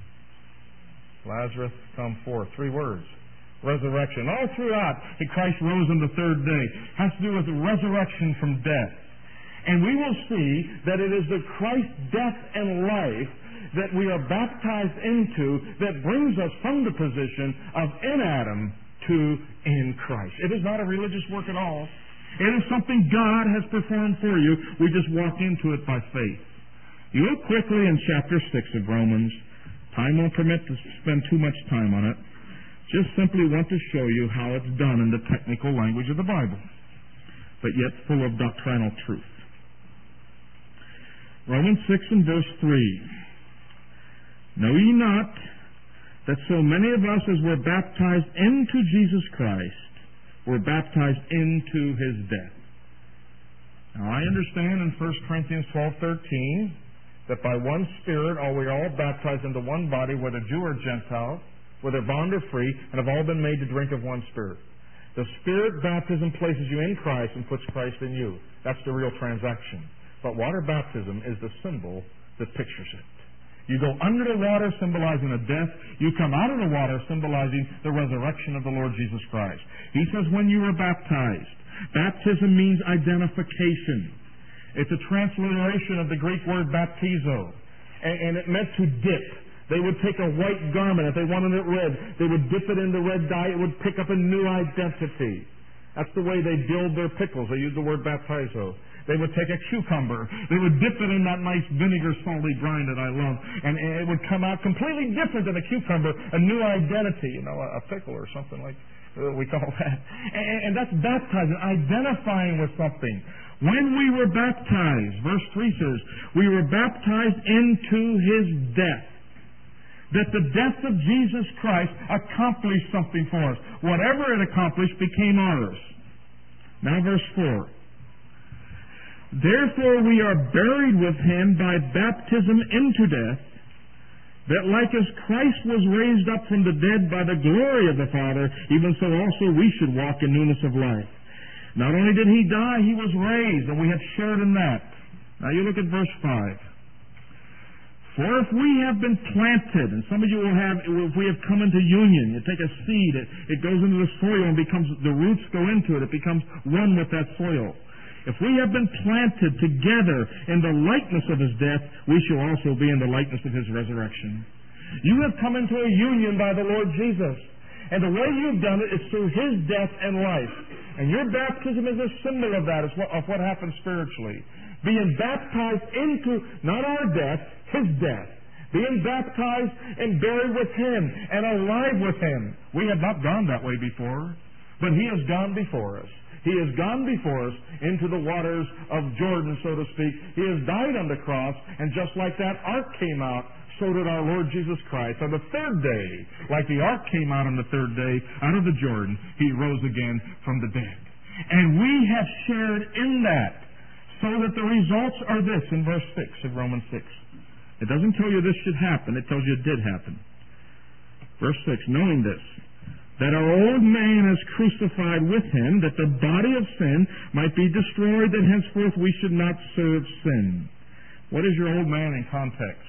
Lazarus, come forth. Three words. Resurrection. All throughout, Christ rose on the third day. It has to do with the resurrection from death. And we will see that it is the Christ death and life that we are baptized into that brings us from the position of in Adam to in Christ. It is not a religious work at all. It is something God has performed for you. We just walk into it by faith. You look quickly in chapter six of Romans. Time won't permit to spend too much time on it. Just simply want to show you how it's done in the technical language of the Bible, but yet full of doctrinal truth. Romans six and verse three. Know ye not that so many of us as were baptized into Jesus Christ were baptized into His death? Now I understand in First Corinthians twelve thirteen that by one Spirit are we all baptized into one body, whether Jew or Gentile, whether bond or free, and have all been made to drink of one Spirit. The Spirit baptism places you in Christ and puts Christ in you. That's the real transaction. But water baptism is the symbol that pictures it. You go under the water symbolizing a death. You come out of the water symbolizing the resurrection of the Lord Jesus Christ. He says when you were baptized. Baptism means identification. It's a transliteration of the Greek word baptizo. And, and it meant to dip. They would take a white garment. If they wanted it red, they would dip it in the red dye. It would pick up a new identity. That's the way they build their pickles. They use the word baptizo. They would take a cucumber. They would dip it in that nice vinegar salty brine that I love. And it would come out completely different than a cucumber, a new identity, you know, a pickle or something like uh, we call that. And, and that's baptizing, identifying with something. When we were baptized, verse three says, we were baptized into His death. That the death of Jesus Christ accomplished something for us. Whatever it accomplished became ours. Now verse four. Therefore we are buried with Him by baptism into death, that like as Christ was raised up from the dead by the glory of the Father, even so also we should walk in newness of life. Not only did He die, He was raised, and we have shared in that. Now you look at verse five. For if we have been planted, and some of you will have, if we have come into union, you take a seed, it, it goes into the soil and becomes, the roots go into it, it becomes one with that soil. If we have been planted together in the likeness of His death, we shall also be in the likeness of His resurrection. You have come into a union by the Lord Jesus. And the way you've done it is through His death and life. And your baptism is a symbol of that, of what, of what happens spiritually. Being baptized into, not our death, His death. Being baptized and buried with Him and alive with Him. We have not gone that way before, but He has gone before us. He has gone before us into the waters of Jordan, so to speak. He has died on the cross, and just like that ark came out, so did our Lord Jesus Christ. On the third day, like the ark came out on the third day out of the Jordan, He rose again from the dead. And we have shared in that, so that the results are this in verse six of Romans six. It doesn't tell you this should happen, it tells you it did happen. Verse six, knowing this, that our old man is crucified with Him, that the body of sin might be destroyed, that henceforth we should not serve sin. What is your old man in context?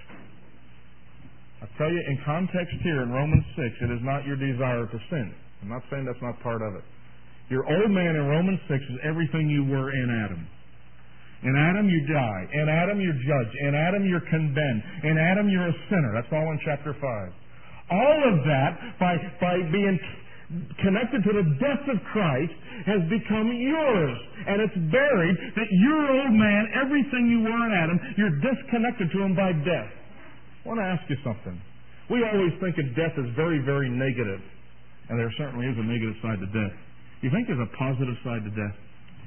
I'll tell you, in context here in Romans six, it is not your desire to sin. I'm not saying that's not part of it. Your old man in Romans six is everything you were in Adam. In Adam you die. In Adam you're judged. In Adam you're condemned. In Adam you're a sinner. That's all in chapter five. All of that, by, by being connected to the death of Christ, has become yours. And it's buried that your old man, everything you were in Adam, you're disconnected to him by death. I want to ask you something. We always think of death as very, very negative. And there certainly is a negative side to death. You think there's a positive side to death?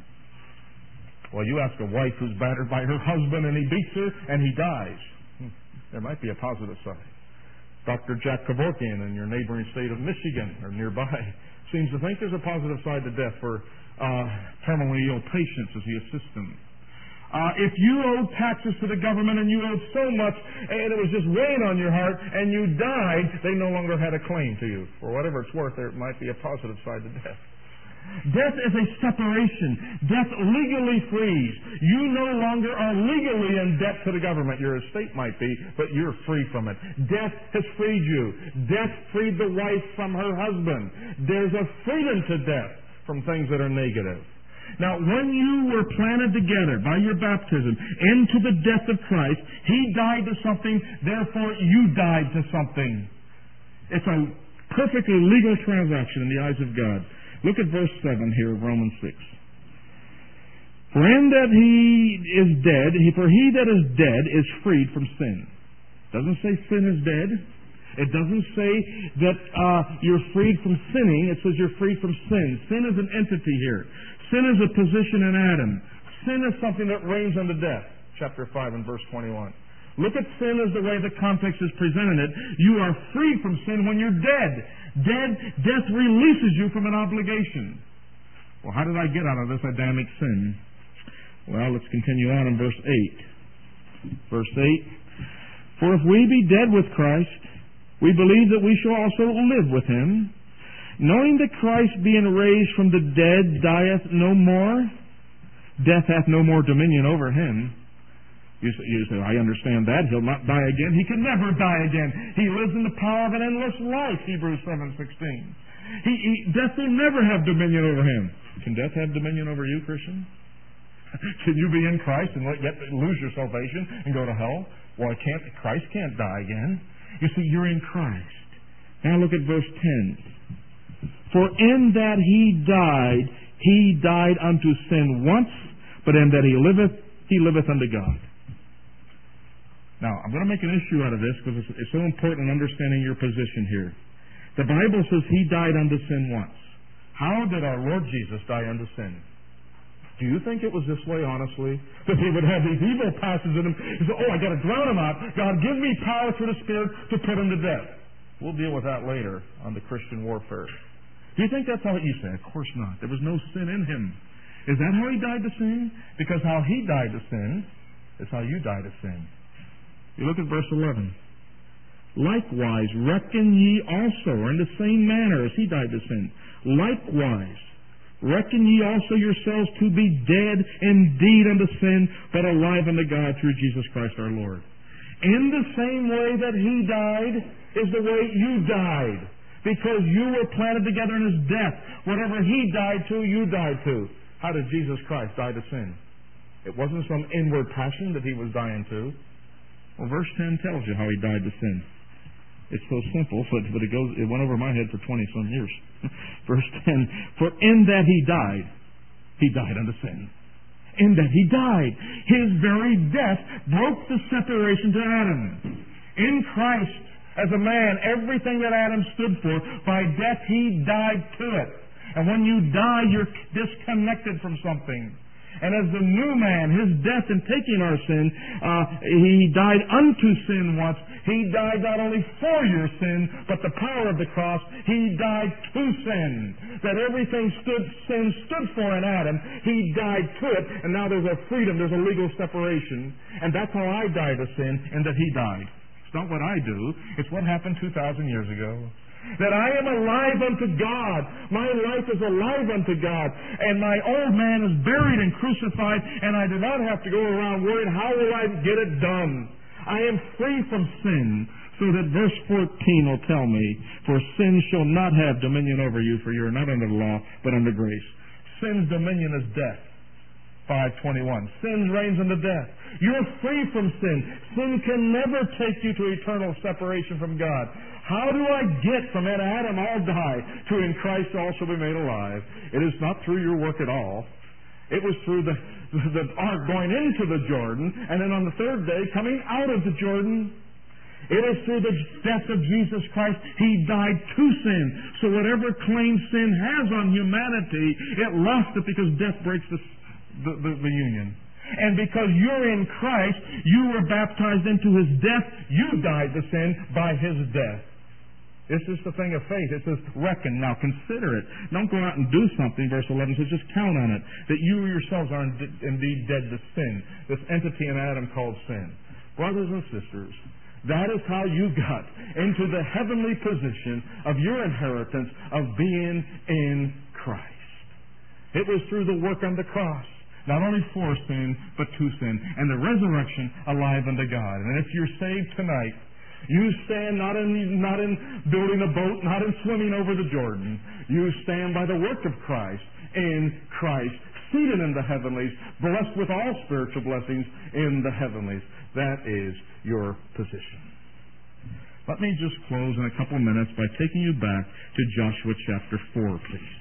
Well, you ask a wife who's battered by her husband and he beats her and he dies. There might be a positive side. Doctor Jack Kevorkian in your neighboring state of Michigan or nearby seems to think there's a positive side to death for uh, terminally ill patients as he assists them. Uh, if you owed taxes to the government and you owed so much and it was just weighing on your heart and you died, they no longer had a claim to you. For whatever it's worth, there might be a positive side to death. Death is a separation. Death legally frees. You no longer are legally in debt to the government. Your estate might be, but you're free from it. Death has freed you. Death freed the wife from her husband. There's a freedom to death from things that are negative. Now, when you were planted together by your baptism into the death of Christ, He died to something, therefore you died to something. It's a perfectly legal transaction in the eyes of God. Look at verse seven here of Romans six. For in that he is dead, for he that is dead is freed from sin. It doesn't say sin is dead. It doesn't say that uh, you're freed from sinning. It says you're freed from sin. Sin is an entity here. Sin is a position in Adam. Sin is something that reigns unto death. Chapter five and verse twenty-one. Look at sin as the way the context is presented it. You are freed from sin when you're dead. Dead, death releases you from an obligation. Well, how did I get out of this Adamic sin? Well, let's continue on in verse eight. Verse eight. For if we be dead with Christ, we believe that we shall also live with Him, knowing that Christ being raised from the dead dieth no more, death hath no more dominion over Him. You say, you say, I understand that. He'll not die again. He can never die again. He lives in the power of an endless life, Hebrews seven sixteen. He, he, death will never have dominion over him. Can death have dominion over you, Christian? Can you be in Christ and yet lose your salvation and go to hell? Well, I can't, Christ can't die again. You see, you're in Christ. Now look at verse ten. For in that He died, He died unto sin once, but in that He liveth, He liveth unto God. Now, I'm going to make an issue out of this because it's, it's so important in understanding your position here. The Bible says He died unto sin once. How did our Lord Jesus die unto sin? Do you think it was this way, honestly? That He would have these evil passions in Him. He said, oh, I got to drown Him out. God, give me power through the Spirit to put Him to death. We'll deal with that later on the Christian warfare. Do you think that's how you say? Of course not. There was no sin in Him. Is that how He died to sin? Because how He died to sin is how you die to sin. You look at verse eleven. Likewise, reckon ye also, or in the same manner as he died to sin, likewise, reckon ye also yourselves to be dead indeed unto sin, but alive unto God through Jesus Christ our Lord. In the same way that he died is the way you died, because you were planted together in his death. Whatever he died to, you died to. How did Jesus Christ die to sin? It wasn't some inward passion that he was dying to. Well, verse ten tells you how he died to sin. It's so simple, but it goes. It went over my head for twenty some years. Verse ten: For in that he died, he died unto sin. In that he died, his very death broke the separation to Adam. In Christ, as a man, everything that Adam stood for, by death he died to it. And when you die, you're disconnected from something. And as the new man, his death in taking our sin, uh, he died unto sin once. He died not only for your sin, but the power of the cross, he died to sin. That everything stood, sin stood for in Adam, he died to it, and now there's a freedom, there's a legal separation. And that's how I died to sin, and that he died. It's not what I do, it's what happened two thousand years ago. That I am alive unto God. My life is alive unto God. And my old man is buried and crucified, and I do not have to go around worried, how will I get it done? I am free from sin. So that verse fourteen will tell me, for sin shall not have dominion over you, for you are not under the law, but under grace. Sin's dominion is death. five twenty-one. Sin reigns unto death. You're free from sin. Sin can never take you to eternal separation from God. How do I get from in Adam I'll die to in Christ also be made alive? It is not through your work at all. It was through the, the ark going into the Jordan, and then on the third day coming out of the Jordan. It is through the death of Jesus Christ. He died to sin. So whatever claim sin has on humanity, it lost it because death breaks the The, the, the union. And because you're in Christ, you were baptized into his death, you died to sin by his death. This is the thing of faith. It says, reckon. Now consider it. Don't go out and do something, verse eleven says, just count on it. That you yourselves are indeed dead to sin. This entity in Adam called sin. Brothers and sisters, that is how you got into the heavenly position of your inheritance of being in Christ. It was through the work on the cross. Not only for sin, but to sin. And the resurrection alive unto God. And if you're saved tonight, you stand not in, not in building a boat, not in swimming over the Jordan. You stand by the work of Christ, in Christ, seated in the heavenlies, blessed with all spiritual blessings in the heavenlies. That is your position. Let me just close in a couple of minutes by taking you back to Joshua chapter four, please.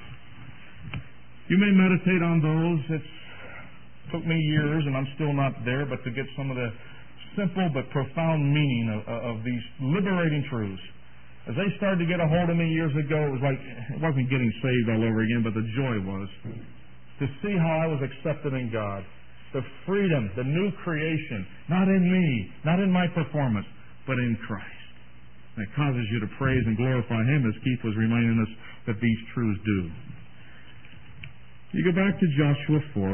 You may meditate on those. It took me years, and I'm still not there, but to get some of the simple but profound meaning of, of these liberating truths. As they started to get a hold of me years ago, it was like, it wasn't getting saved all over again, but the joy was to see how I was accepted in God. The freedom, the new creation, not in me, not in my performance, but in Christ. And it causes you to praise and glorify him, as Keith was reminding us that these truths do. You go back to Joshua four.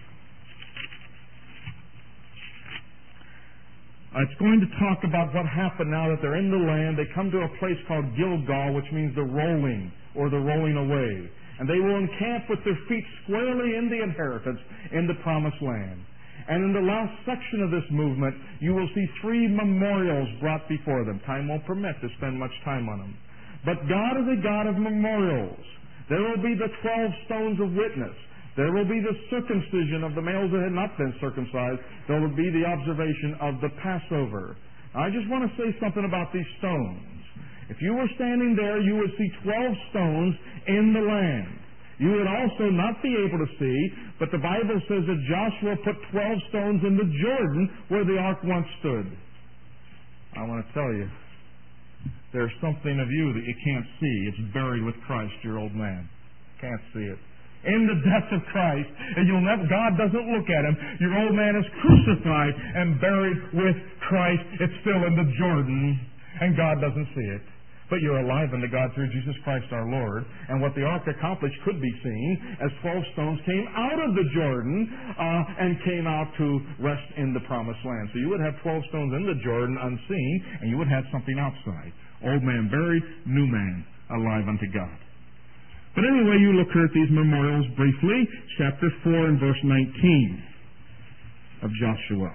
It's going to talk about what happened now that they're in the land. They come to a place called Gilgal, which means the rolling, or the rolling away. And they will encamp with their feet squarely in the inheritance in the promised land. And in the last section of this movement, you will see three memorials brought before them. Time won't permit to spend much time on them. But God is a God of memorials. There will be the twelve stones of witness. There will be the circumcision of the males that had not been circumcised. There will be the observation of the Passover. Now, I just want to say something about these stones. If you were standing there, you would see twelve stones in the land. You would also not be able to see, but the Bible says that Joshua put twelve stones in the Jordan where the ark once stood. I want to tell you, there's something of you that you can't see. It's buried with Christ, your old man. Can't see it. In the death of Christ, and you'll never, God doesn't look at him. Your old man is crucified and buried with Christ. It's still in the Jordan, and God doesn't see it. But you're alive unto God through Jesus Christ our Lord. And what the ark accomplished could be seen as twelve stones came out of the Jordan uh, and came out to rest in the promised land. So you would have twelve stones in the Jordan unseen, and you would have something outside. Old man buried, new man alive unto God. But anyway, you look here at these memorials briefly. Chapter four and verse nineteen of Joshua.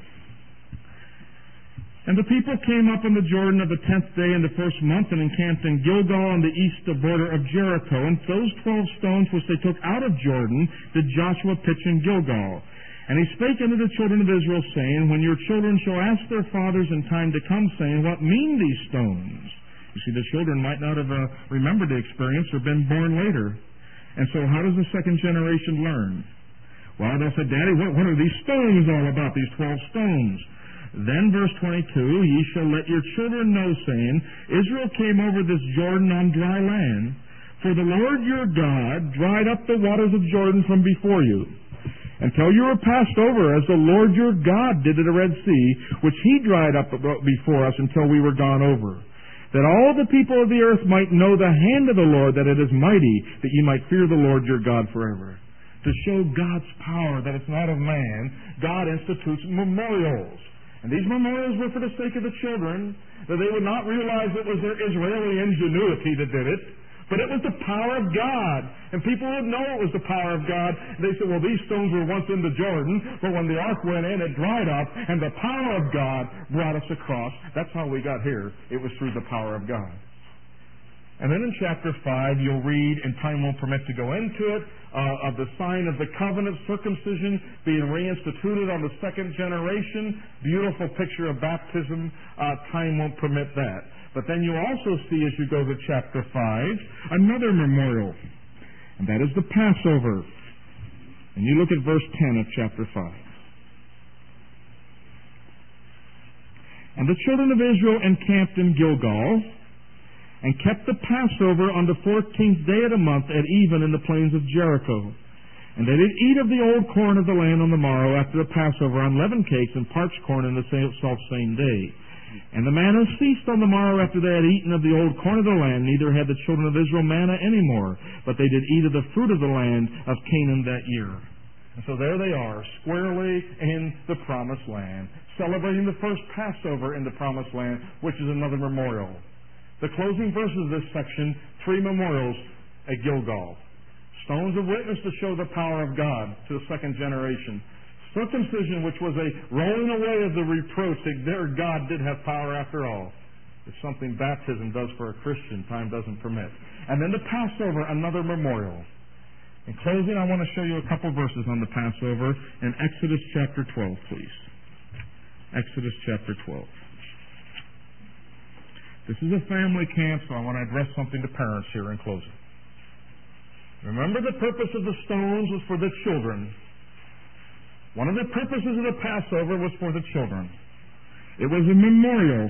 And the people came up on the Jordan of the tenth day in the first month and encamped in Gilgal on the east border of Jericho. And those twelve stones which they took out of Jordan did Joshua pitch in Gilgal. And he spake unto the children of Israel, saying, When your children shall ask their fathers in time to come, saying, What mean these stones? You see, the children might not have uh, remembered the experience or been born later. And so how does the second generation learn? Well, they'll say, Daddy, what, what are these stones all about, these twelve stones? Then verse twenty-two, Ye shall let your children know, saying, Israel came over this Jordan on dry land, for the Lord your God dried up the waters of Jordan from before you, until you were passed over, as the Lord your God did at the Red Sea, which he dried up before us until we were gone over. That all the people of the earth might know the hand of the Lord, that it is mighty, that ye might fear the Lord your God forever. To show God's power, that it's not of man, God institutes memorials. And these memorials were for the sake of the children, that they would not realize it was their Israeli ingenuity that did it, but it was the power of God. And people would know it was the power of God. They said, well, these stones were once in the Jordan, but when the ark went in, it dried up, and the power of God brought us across. That's how we got here. It was through the power of God. And then in chapter five, you'll read, and time won't permit to go into it, uh, of the sign of the covenant, circumcision being reinstituted on the second generation. Beautiful picture of baptism. Uh, time won't permit that. But then you also see, as you go to chapter five, another memorial. And that is the Passover. And you look at verse ten of chapter five. And the children of Israel encamped in Gilgal, and kept the Passover on the fourteenth day of the month at even in the plains of Jericho. And they did eat of the old corn of the land on the morrow after the Passover, unleavened cakes and parched corn in the self-same day. And the manna ceased on the morrow after they had eaten of the old corn of the land, neither had the children of Israel manna any more, but they did eat of the fruit of the land of Canaan that year. And so there they are, squarely in the Promised Land, celebrating the first Passover in the Promised Land, which is another memorial. The closing verses of this section, three memorials at Gilgal. Stones of witness to show the power of God to the second generation. Circumcision, which was a rolling away of the reproach that their God did have power after all. It's something baptism does for a Christian. Time doesn't permit. And then the Passover, another memorial. In closing, I want to show you a couple verses on the Passover in Exodus chapter twelve, please. Exodus chapter twelve. This is a family camp, so I want to address something to parents here in closing. Remember, the purpose of the stones was for the children. One of the purposes of the Passover was for the children. It was a memorial.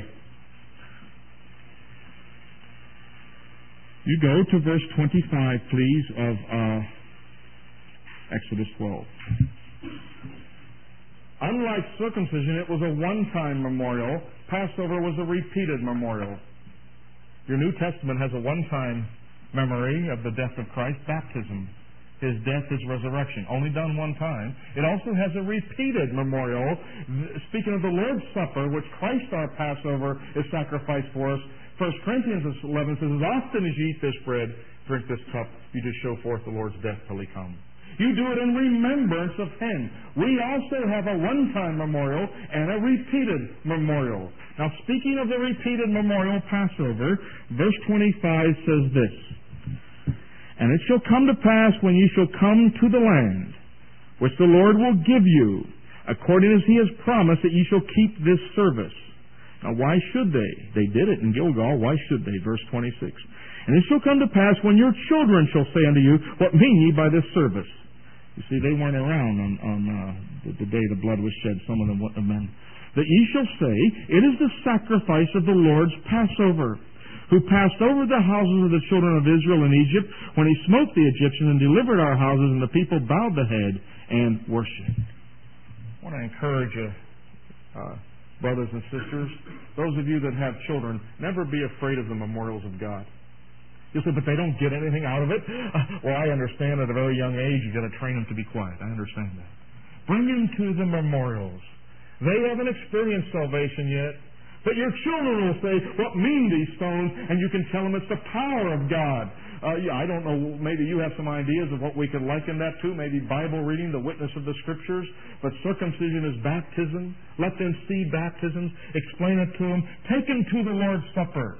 You go to verse twenty-five, please, of uh, Exodus twelve. Unlike circumcision, it was a one-time memorial. Passover was a repeated memorial. Your New Testament has a one-time memory of the death of Christ, baptism. His death, His resurrection, only done one time. It also has a repeated memorial. Speaking of the Lord's Supper, which Christ our Passover is sacrificed for us, First Corinthians eleven says, as often as you eat this bread, drink this cup, you just show forth the Lord's death till He comes. You do it in remembrance of Him. We also have a one-time memorial and a repeated memorial. Now, speaking of the repeated memorial Passover, verse twenty-five says this, And it shall come to pass when ye shall come to the land, which the Lord will give you, according as He has promised, that ye shall keep this service. Now, why should they? They did it in Gilgal. Why should they? Verse twenty-six. And it shall come to pass when your children shall say unto you, What mean ye by this service? You see, they weren't around on, on uh, the, the day the blood was shed. Some of them wouldn't have been. That ye shall say, It is the sacrifice of the Lord's Passover, who passed over the houses of the children of Israel in Egypt, when He smote the Egyptians and delivered our houses, and the people bowed the head and worshipped. I want to encourage you, uh, brothers and sisters, those of you that have children, never be afraid of the memorials of God. You say, but they don't get anything out of it? Well, I understand at a very young age you've got to train them to be quiet. I understand that. Bring them to the memorials. They haven't experienced salvation yet. But your children will say, what mean these stones? And you can tell them it's the power of God. Uh, yeah, I don't know, maybe you have some ideas of what we could liken that to. Maybe Bible reading, the witness of the Scriptures. But circumcision is baptism. Let them see baptisms. Explain it to them. Take them to the Lord's Supper.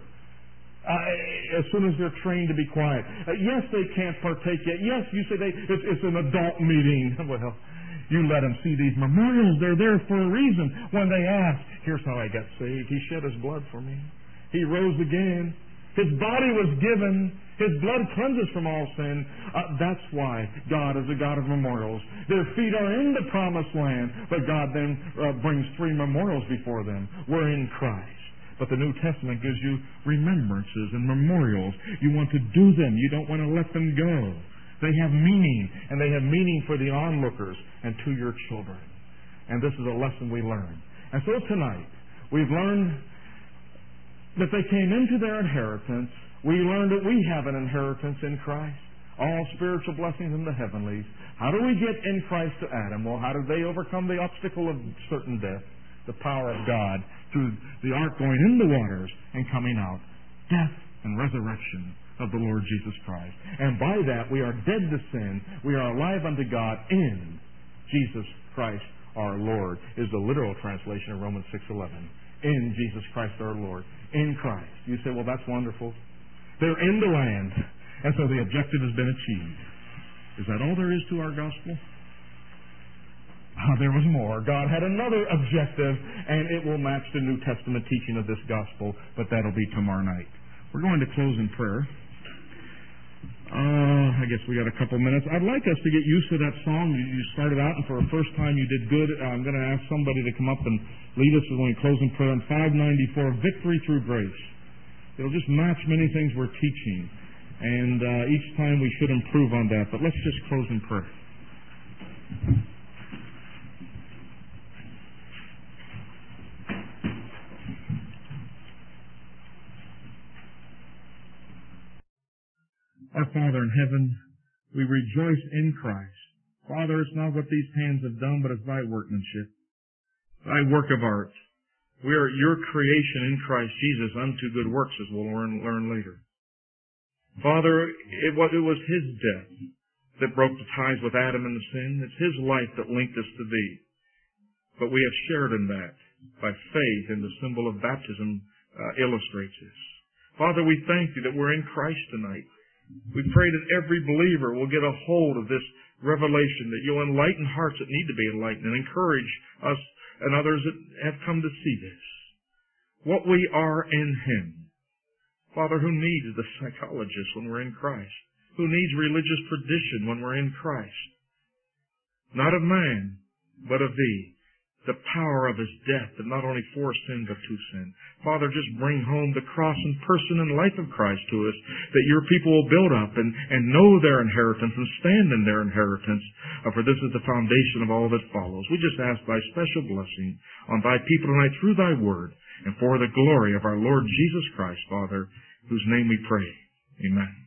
Uh, as soon as they're trained to be quiet. Uh, yes, they can't partake yet. Yes, you say they, it's, it's an adult meeting. Well, you let them see these memorials. They're there for a reason. When they ask, here's how I got saved. He shed His blood for me. He rose again. His body was given. His blood cleanses from all sin. Uh, that's why God is a God of memorials. Their feet are in the promised land, but God then uh, brings three memorials before them. We're in Christ. But the New Testament gives you remembrances and memorials. You want to do them. You don't want to let them go. They have meaning, and they have meaning for the onlookers and to your children. And this is a lesson we learn. And so tonight, we've learned that they came into their inheritance. We learned that we have an inheritance in Christ. All spiritual blessings in the heavenlies. How do we get in Christ to Adam? Well, how did they overcome the obstacle of certain death? The power of God through the ark going in the waters and coming out. Death and resurrection of the Lord Jesus Christ. And by that we are dead to sin. We are alive unto God in Jesus Christ our Lord, is the literal translation of Romans six eleven. In Jesus Christ our Lord. In Christ. You say, well, that's wonderful. They're in the land. And so the objective has been achieved. Is that all there is to our gospel? Oh, there was more. God had another objective, and it will match the New Testament teaching of this gospel, but that'll be tomorrow night. We're going to close in prayer. Uh, I guess we got a couple minutes. I'd like us to get used to that song. You started out, and for the first time you did good. I'm going to ask somebody to come up and lead us when we close in prayer on five ninety-four, Victory Through Grace. It'll just match many things we're teaching, and uh, each time we should improve on that. But let's just close in prayer. Our Father in heaven, we rejoice in Christ. Father, it's not what these hands have done, but it's thy workmanship, thy work of art. We are your creation in Christ Jesus unto good works, as we'll learn, learn later. Father, it was, it was his death that broke the ties with Adam and the sin. It's his life that linked us to thee. But we have shared in that by faith, and the symbol of baptism uh, illustrates this. Father, we thank thee that we're in Christ tonight. We pray that every believer will get a hold of this revelation, that you'll enlighten hearts that need to be enlightened and encourage us and others that have come to see this. What we are in Him. Father, who needs the psychologist when we're in Christ? Who needs religious tradition when we're in Christ? Not of man, but of Thee. The power of His death, that not only for sin, but to sin. Father, just bring home the cross and person and life of Christ to us, that your people will build up and, and know their inheritance and stand in their inheritance, uh, for this is the foundation of all that follows. We just ask thy special blessing on thy people tonight through thy word, and for the glory of our Lord Jesus Christ, Father, whose name we pray. Amen.